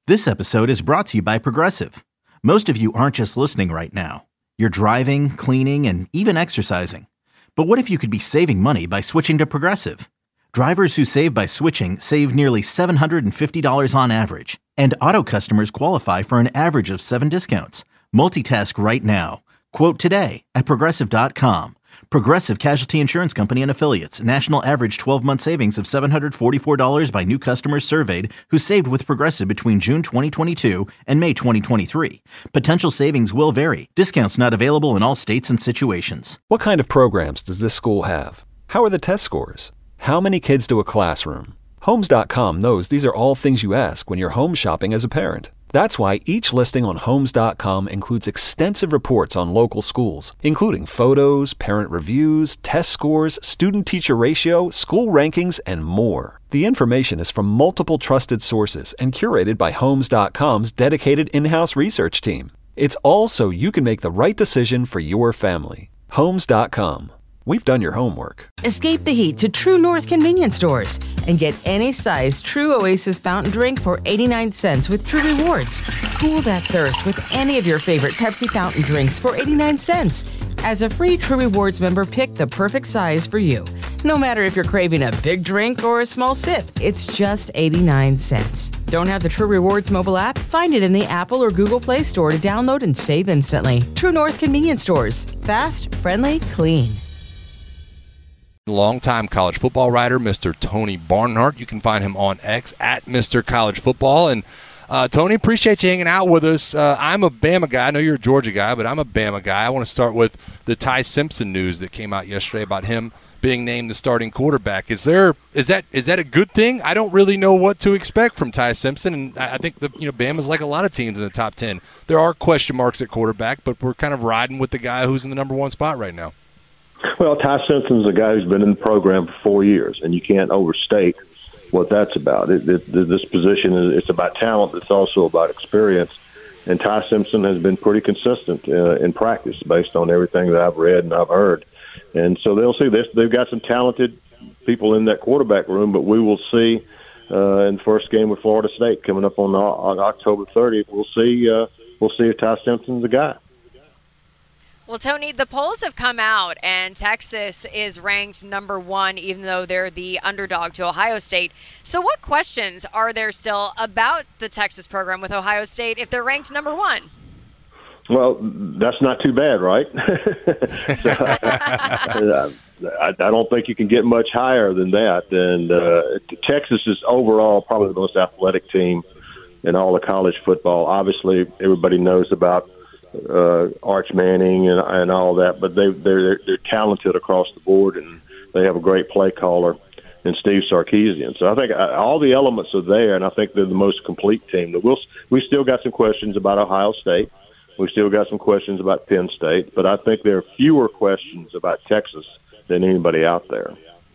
This episode is brought to you by Progressive. Most of you aren't just listening right now. You're driving, cleaning, and even exercising. But what if you could be saving money by switching to Progressive? Drivers who save by switching save nearly $750 on average. And auto customers qualify for an average of 7 discounts. Multitask right now. Quote today at Progressive.com. Progressive Casualty Insurance Company and Affiliates. National average 12-month savings of $744 by new customers surveyed who saved with Progressive between June 2022 and May 2023. Potential savings will vary. Discounts not available in all states and situations. What kind of programs does this school have? How are the test scores? How many kids do a classroom? Homes.com knows these are all things you ask when you're home shopping as a parent. That's why each listing on Homes.com includes extensive reports on local schools, including photos, parent reviews, test scores, student-teacher ratio, school rankings, and more. The information is from multiple trusted sources and curated by Homes.com's dedicated in-house research team. It's all so you can make the right decision for your family. Homes.com. We've done your homework. Escape the heat to True North convenience stores and get any size True Oasis fountain drink for 89 cents with True Rewards. Cool that thirst with any of your favorite Pepsi fountain drinks for 89 cents. As a free True Rewards member, pick the perfect size for you. No matter if you're craving a big drink or a small sip, it's just 89 cents. Don't have the True Rewards mobile app? Find it in the Apple or Google Play Store to download and save instantly. True North convenience stores. Fast, friendly, clean. Longtime college football writer, Mr. Tony Barnhart. You can find him on X at Mr. College Football. And Tony, appreciate you hanging out with us. I'm a Bama guy. I know you're a Georgia guy, but I'm a Bama guy. I want to start with the Ty Simpson news that came out yesterday about him being named the starting quarterback. Is that a good thing? I don't really know what to expect from Ty Simpson, and I think Bama's like a lot of teams in the top 10. There are question marks at quarterback, but we're kind of riding with the guy who's in the number one spot right now. Well, Ty Simpson's a guy who's been in the program for 4 years, and you can't overstate what that's about. This position it's about talent. It's also about experience. And Ty Simpson has been pretty consistent in practice based on everything that I've read and I've heard. And so they'll see this. They've got some talented people in that quarterback room, but we will see in the first game with Florida State coming up on October 30th. We'll see if Ty Simpson's the guy. Well, Tony, the polls have come out, and Texas is ranked number one, even though they're the underdog to Ohio State. So what questions are there still about the Texas program with Ohio State if they're ranked number one? Well, that's not too bad, right? I don't think you can get much higher than that. And Texas is overall probably the most athletic team in all of college football. Obviously, everybody knows about Arch Manning and all that, but they're talented across the board, and they have a great play caller in Steve Sarkisian. So I think all the elements are there, and I think they're the most complete team. We still got some questions about Ohio State. We still got some questions about Penn State, but I think there are fewer questions about Texas than anybody out there.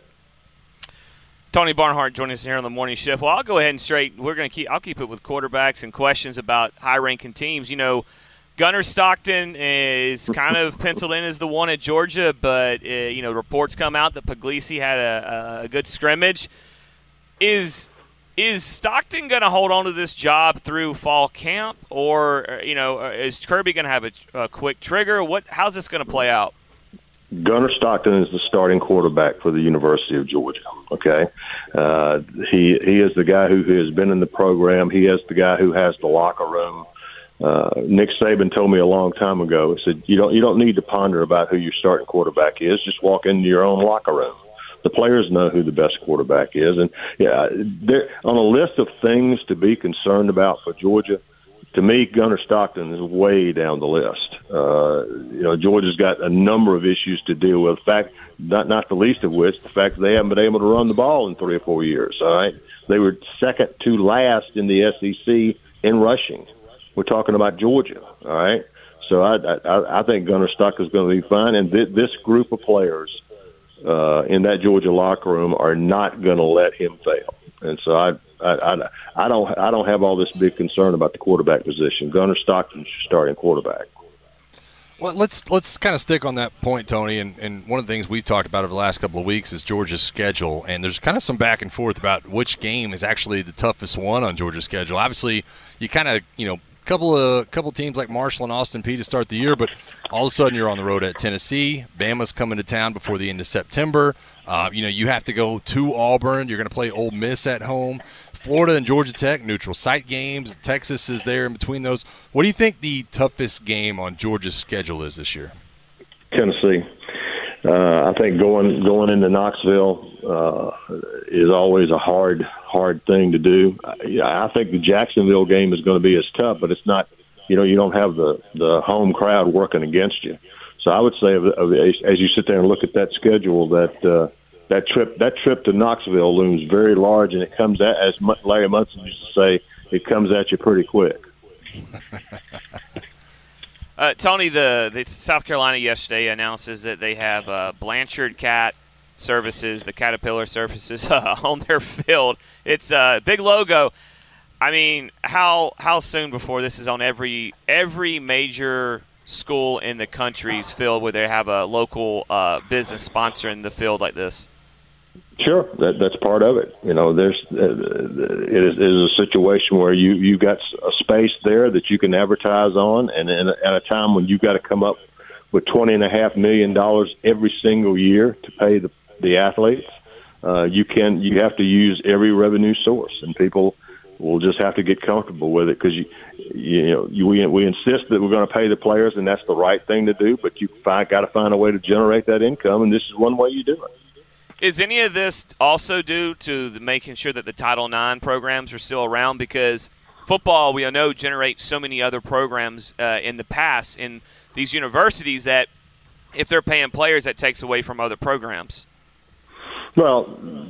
Tony Barnhart joining us here on the morning shift. Well, I'll go ahead and I'll keep it with quarterbacks and questions about high-ranking teams. Gunnar Stockton is kind of penciled in as the one at Georgia, but reports come out that Puglisi had a good scrimmage. Is Stockton going to hold on to this job through fall camp, or is Kirby going to have a quick trigger? How's this going to play out? Gunnar Stockton is the starting quarterback for the University of Georgia. Okay, he is the guy who has been in the program. He is the guy who has the locker room. Nick Saban told me a long time ago, he said, you don't need to ponder about who your starting quarterback is. Just walk into your own locker room. The players know who the best quarterback is. And, they're on a list of things to be concerned about for Georgia. To me, Gunnar Stockton is way down the list. Georgia's got a number of issues to deal with. In fact, not the least of which, the fact that they haven't been able to run the ball in 3 or 4 years. All right, they were second to last in the SEC in rushing. We're talking about Georgia, all right? So I think Gunnar Stockton is going to be fine, and this group of players in that Georgia locker room are not going to let him fail. And so I don't have all this big concern about the quarterback position. Gunnar Stockton's your starting quarterback. Well, let's kind of stick on that point, Tony. And one of the things we've talked about over the last couple of weeks is Georgia's schedule. And there's kind of some back and forth about which game is actually the toughest one on Georgia's schedule. Obviously, you kind of, couple teams like Marshall and Austin Peay to start the year, but all of a sudden you're on the road at Tennessee. Bama's coming to town before the end of September. You have to go to Auburn. You're going to play Ole Miss at home. Florida and Georgia Tech, neutral site games. Texas is there in between those. What do you think the toughest game on Georgia's schedule is this year? Tennessee. I think going into Knoxville is always a hard thing to do. I think the Jacksonville game is going to be as tough, but it's not. You don't have the home crowd working against you. So I would say, as you sit there and look at that schedule, that trip to Knoxville looms very large, and it comes at, as Larry Munson used to say, it comes at you pretty quick. Tony, the South Carolina yesterday announces that they have Blanchard Cat services, the Caterpillar services on their field. It's a big logo. I mean, how soon before this is on every major school in the country's field where they have a local business sponsoring the field like this? Sure, that's part of it. It is a situation where you've got a space there that you can advertise on, and at a time when you've got to come up with $20.5 million every single year to pay the athletes, you have to use every revenue source, and people will just have to get comfortable with it because we insist that we're going to pay the players, and that's the right thing to do. But you got to find a way to generate that income, and this is one way you do it. Is any of this also due to making sure that the Title IX programs are still around? Because football, we know, generates so many other programs in the past in these universities that if they're paying players, that takes away from other programs. Well,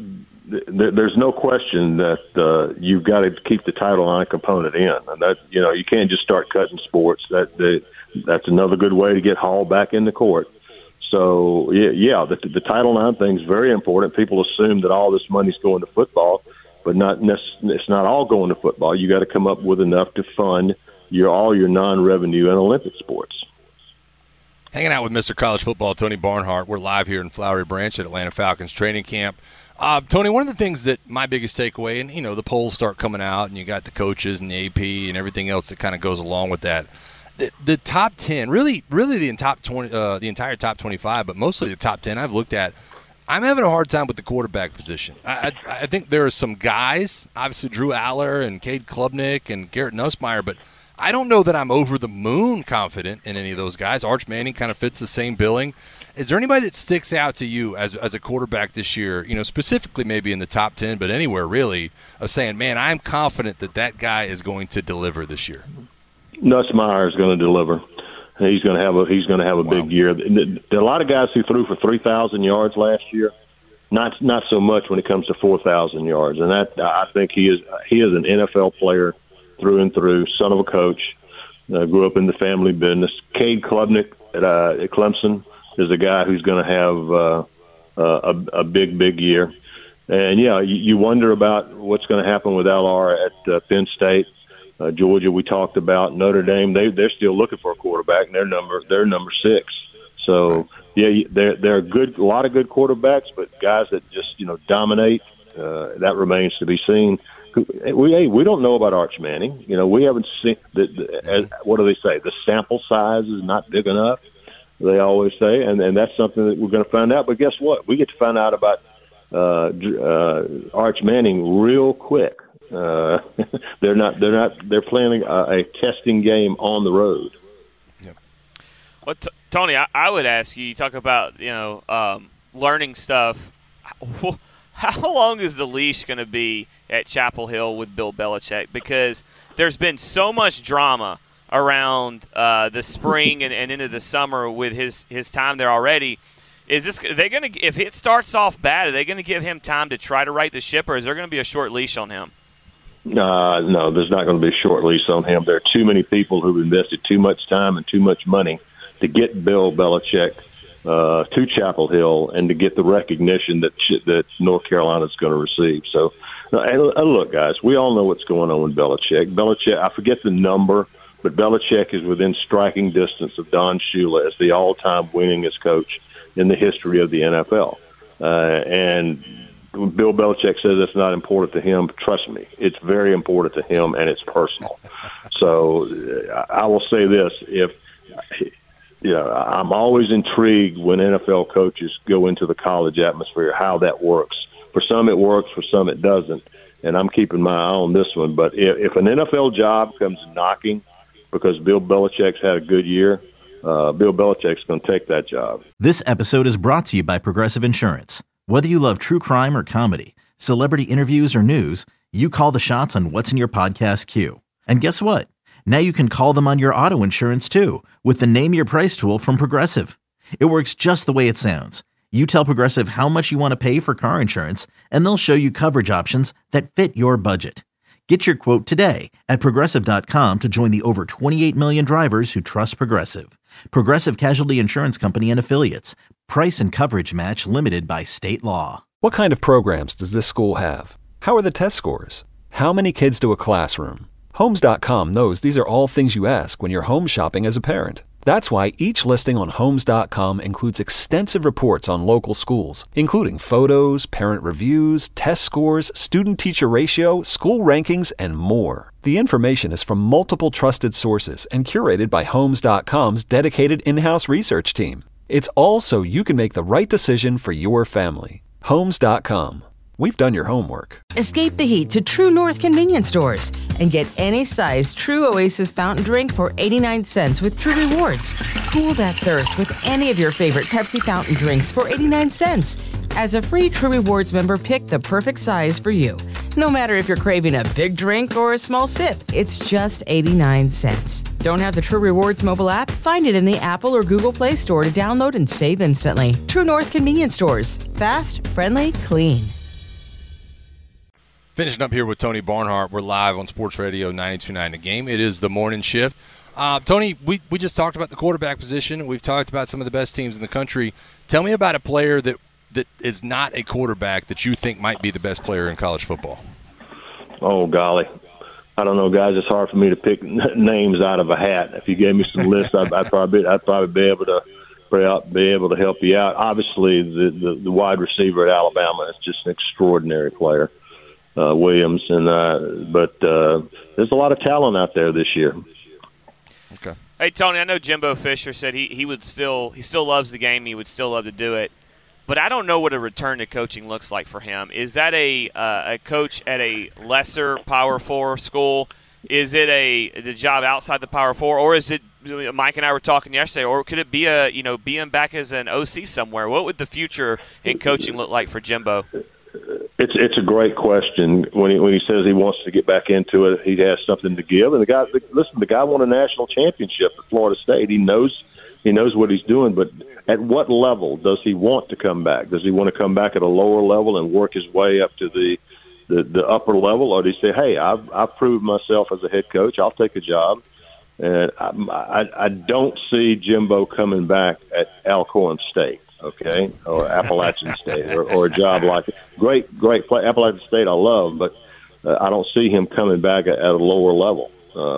there's no question that you've got to keep the Title IX component in, and that you can't just start cutting sports. That's another good way to get hauled back into court. So, the Title IX thing is very important. People assume that all this money's going to football, but it's not all going to football. You got to come up with enough to fund all your non-revenue and Olympic sports. Hanging out with Mr. College Football, Tony Barnhart. We're live here in Flowery Branch at Atlanta Falcons training camp. Tony, one of the things that my biggest takeaway, and, the polls start coming out, and you got the coaches and the AP and everything else that kind of goes along with that. The top 10, really the top 20, the entire top 25, but mostly the top 10 I've looked at, I'm having a hard time with the quarterback position. I think there are some guys, obviously Drew Aller and Cade Klubnik and Garrett Nussmeier, but I don't know that I'm over the moon confident in any of those guys. Arch Manning kind of fits the same billing. Is there anybody that sticks out to you as a quarterback this year, specifically maybe in the top 10, but anywhere really, of saying, man, I'm confident that guy is going to deliver this year? Nussmeier is going to deliver. He's going to have a big year. There are a lot of guys who threw for 3,000 yards last year. Not so much when it comes to 4,000 yards, and I think he is an NFL player through and through. Son of a coach, grew up in the family business. Cade Klubnik at Clemson is a guy who's going to have a big year. And you wonder about what's going to happen with LR at Penn State. Georgia, we talked about. Notre Dame, they're still looking for a quarterback, and they're number 6. So they're good, a lot of good quarterbacks, but guys that just dominate. That remains to be seen. We don't know about Arch Manning. We haven't seen what do they say? The sample size is not big enough. They always say, and that's something that we're going to find out. But guess what? We get to find out about Arch Manning real quick. They're playing a testing game on the road. Yep. Well, Tony, I would ask you. You talk about learning stuff. How long is the leash going to be at Chapel Hill with Bill Belichick? Because there's been so much drama around the spring and into the summer with his time there already. If it starts off bad, are they going to give him time to try to right the ship, or is there going to be a short leash on him? No, there's not going to be a short leash on him. There are too many people who've invested too much time and too much money to get Bill Belichick to Chapel Hill and to get the recognition that North Carolina is going to receive. So, and look, guys, we all know what's going on with Belichick. I forget the number, but Belichick is within striking distance of Don Shula as the all-time winningest coach in the history of the NFL. And Bill Belichick says it's not important to him. Trust me, it's very important to him, and it's personal. So I will say this: I'm always intrigued when NFL coaches go into the college atmosphere, how that works. For some it works, for some it doesn't, and I'm keeping my eye on this one. But if an NFL job comes knocking because Bill Belichick's had a good year, Bill Belichick's going to take that job. This episode is brought to you by Progressive Insurance. Whether you love true crime or comedy, celebrity interviews or news, you call the shots on what's in your podcast queue. And guess what? Now you can call them on your auto insurance too with the Name Your Price tool from Progressive. It works just the way it sounds. You tell Progressive how much you want to pay for car insurance, and they'll show you coverage options that fit your budget. Get your quote today at Progressive.com to join the over 28 million drivers who trust Progressive. Progressive Casualty Insurance Company and Affiliates. Price and coverage match limited by state law. What kind of programs does this school have? How are the test scores? How many kids do a classroom? Homes.com knows these are all things you ask when you're home shopping as a parent. That's why each listing on Homes.com includes extensive reports on local schools, including photos, parent reviews, test scores, student-teacher ratio, school rankings, and more. The information is from multiple trusted sources and curated by Homes.com's dedicated in-house research team. It's all so you can make the right decision for your family. Homes.com. We've done your homework. Escape the heat to True North convenience stores and get any size True Oasis fountain drink for 89 cents with True Rewards. Cool that thirst with any of your favorite Pepsi fountain drinks for 89 cents. As a free True Rewards member, pick the perfect size for you. No matter if you're craving a big drink or a small sip, it's just 89 cents. Don't have the True Rewards mobile app? Find it in the Apple or Google Play Store to download and save instantly. True North convenience stores. Fast, friendly, clean. Finishing up here with Tony Barnhart. We're live on Sports Radio 92.9 The Game. It is the morning shift. Tony, we just talked about the quarterback position. We've talked about some of the best teams in the country. Tell me about a player that is not a quarterback that you think might be the best player in college football. Oh, golly. I don't know, guys. It's hard for me to pick names out of a hat. If you gave me some lists, I'd probably be able to help you out. Obviously, the wide receiver at Alabama is just an extraordinary player. Williams, but there's a lot of talent out there this year. Okay. Hey Tony, I know Jimbo Fisher said he still loves the game. He would still love to do it, but I don't know what a return to coaching looks like for him. Is that a coach at a lesser Power 4 school? Is it the job outside the Power 4, or is it? Mike and I were talking yesterday, or could it be being back as an OC somewhere? What would the future in coaching look like for Jimbo? It's a great question. When he says he wants to get back into it, he has something to give. And the guy won a national championship at Florida State. He knows what he's doing. But at what level does he want to come back? Does he want to come back at a lower level and work his way up to the upper level, or does he say, "Hey, I've proved myself as a head coach. I'll take a job"? And I don't see Jimbo coming back at Alcorn State. Okay, or Appalachian State, or a job like it. Great play. Appalachian State I love, but I don't see him coming back at a lower level.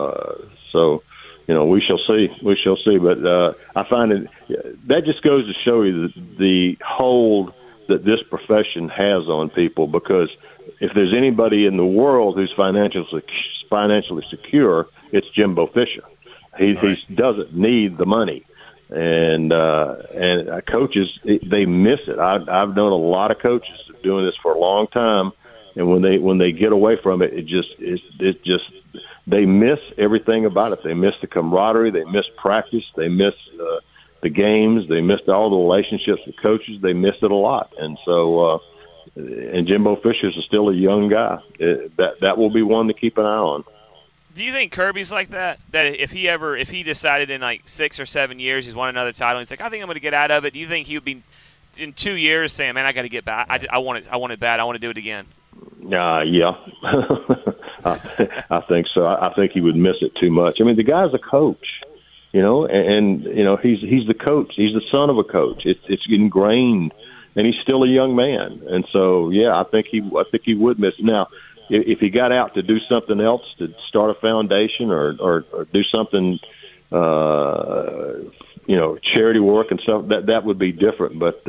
So, we shall see. But I find that just goes to show you the hold that this profession has on people, because if there's anybody in the world who's financially secure, it's Jimbo Fisher. He doesn't need the money. And coaches, they miss it. I've known a lot of coaches doing this for a long time, and when they get away from it, it just they miss everything about it. They miss the camaraderie, they miss practice, they miss the games, they miss all the relationships with coaches. They miss it a lot, and so and Jimbo Fisher's still a young guy. That will be one to keep an eye on. Do you think Kirby's like that? That if he decided in like 6 or 7 years he's won another title, he's like, I think I'm going to get out of it. Do you think he would be in 2 years saying, "Man, I got to get back. I want it bad. I want to do it again"? Yeah, I think so. I think he would miss it too much. I mean, the guy's a coach, and he's the coach. He's the son of a coach. It's ingrained, and he's still a young man. And so, yeah, I think he would miss it. Now, if he got out to do something else, to start a foundation or do something, charity work and stuff, that would be different. But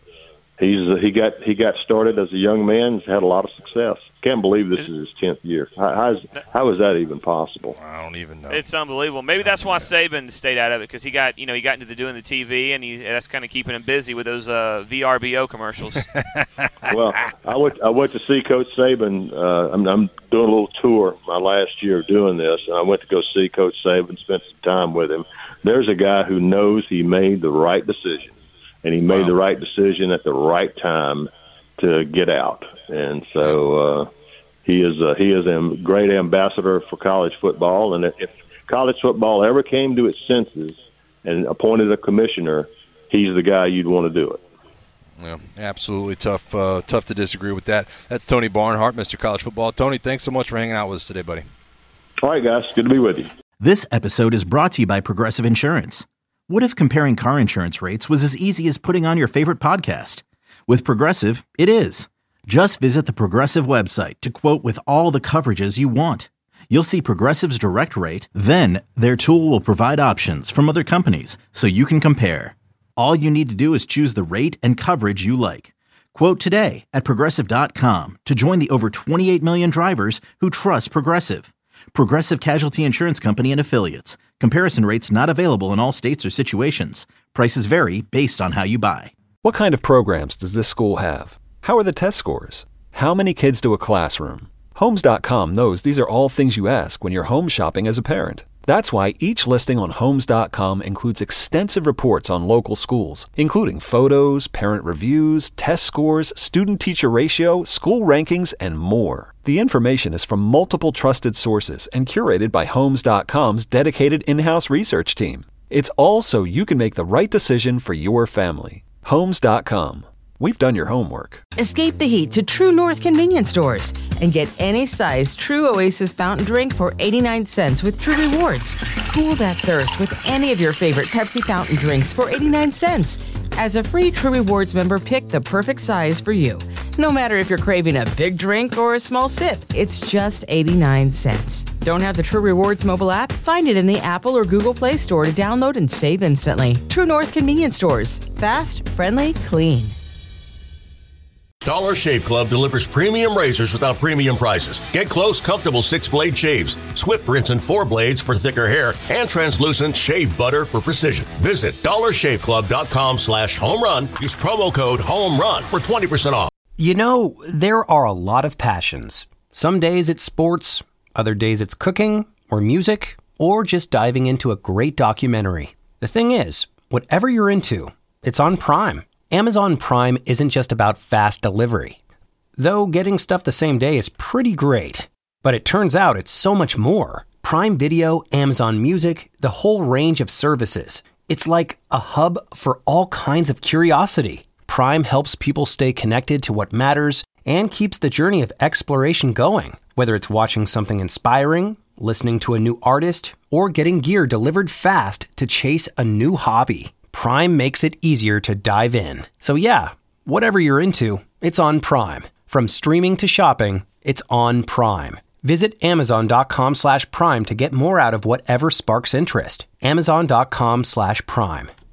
he got started as a young man. He's had a lot of success. Can't believe this is his 10th year. How is that even possible? I don't even know. It's unbelievable. Maybe that's why Saban stayed out of it, because he got into doing the TV, and that's kind of keeping him busy with those VRBO commercials. Well, I went to see Coach Saban. I'm doing a little tour my last year doing this, and I went to go see Coach Saban, spent some time with him. There's a guy who knows he made the right decision, and he made the right decision at the right time to get out. And so he is a great ambassador for college football. And if college football ever came to its senses and appointed a commissioner, he's the guy you'd want to do it. Yeah, absolutely tough to disagree with that. That's Tony Barnhart, Mr. College Football. Tony, thanks so much for hanging out with us today, buddy. All right, guys. Good to be with you. This episode is brought to you by Progressive Insurance. What if comparing car insurance rates was as easy as putting on your favorite podcast? With Progressive, it is. Just visit the Progressive website to quote with all the coverages you want. You'll see Progressive's direct rate, then their tool will provide options from other companies so you can compare. All you need to do is choose the rate and coverage you like. Quote today at Progressive.com to join the over 28 million drivers who trust Progressive. Progressive Casualty Insurance Company and Affiliates. Comparison rates not available in all states or situations. Prices vary based on how you buy. What kind of programs does this school have? How are the test scores? How many kids do a classroom? Homes.com knows these are all things you ask when you're home shopping as a parent. That's why each listing on Homes.com includes extensive reports on local schools, including photos, parent reviews, test scores, student-teacher ratio, school rankings, and more. The information is from multiple trusted sources and curated by Homes.com's dedicated in-house research team. It's all so you can make the right decision for your family. Homes.com. We've done your homework. Escape the heat to True North convenience stores and get any size True Oasis fountain drink for 89 cents with True Rewards. Cool that thirst with any of your favorite Pepsi fountain drinks for 89 cents. As a free True Rewards member, pick the perfect size for you. No matter if you're craving a big drink or a small sip, it's just 89 cents. Don't have the True Rewards mobile app? Find it in the Apple or Google Play Store to download and save instantly. True North convenience stores. Fast, friendly, clean. Dollar Shave Club delivers premium razors without premium prices. Get close, comfortable 6-blade shaves, swift rinse and 4 blades for thicker hair, and translucent shave butter for precision. Visit dollarshaveclub.com/home run. Use promo code HOMERUN for 20% off. You know, there are a lot of passions. Some days it's sports, other days it's cooking or music, or just diving into a great documentary. The thing is, whatever you're into, it's on Prime. Amazon Prime isn't just about fast delivery. Though getting stuff the same day is pretty great. But it turns out it's so much more. Prime Video, Amazon Music, the whole range of services. It's like a hub for all kinds of curiosity. Prime helps people stay connected to what matters and keeps the journey of exploration going. Whether it's watching something inspiring, listening to a new artist, or getting gear delivered fast to chase a new hobby. Prime makes it easier to dive in. So yeah, whatever you're into, it's on Prime. From streaming to shopping, it's on Prime. Visit Amazon.com/Prime to get more out of whatever sparks interest. Amazon.com/Prime.